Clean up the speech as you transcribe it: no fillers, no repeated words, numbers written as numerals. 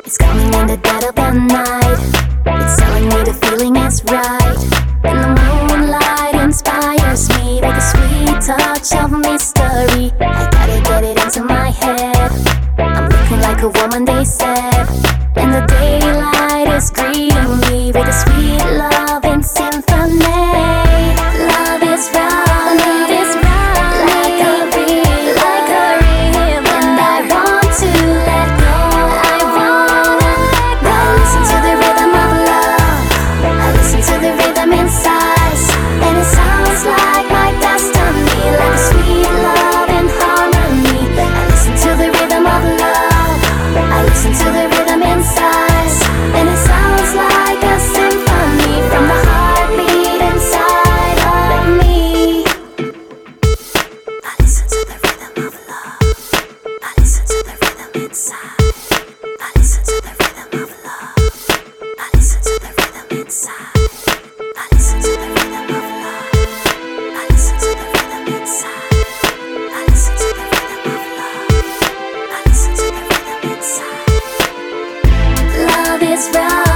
It's coming in the dead of the night. It's telling me the feeling is right. And the moonlight inspires me like a sweet touch of mystery. I gotta get it into my head. I'm looking like a woman, they said. And the daylight is greeting me with a sweet love and symphony. Love is right, love is right, like a river, like a river. And I want to let go. I wanna let go. I listen to the rhythm of love. I listen to the rhythm inside, and it sounds like my destiny, like a sweet love and harmony. I listen to the rhythm of love. I listen to the rhythm inside, and it sounds like a symphony from the heartbeat inside of me. I listen to the rhythm of love. I listen to the rhythm inside. I listen to the rhythm of love. I listen to the rhythm inside. I listen to the rhythm of love. I listen to the rhythm inside. I listen to the rhythm of love. I listen to the rhythm inside. Love is right.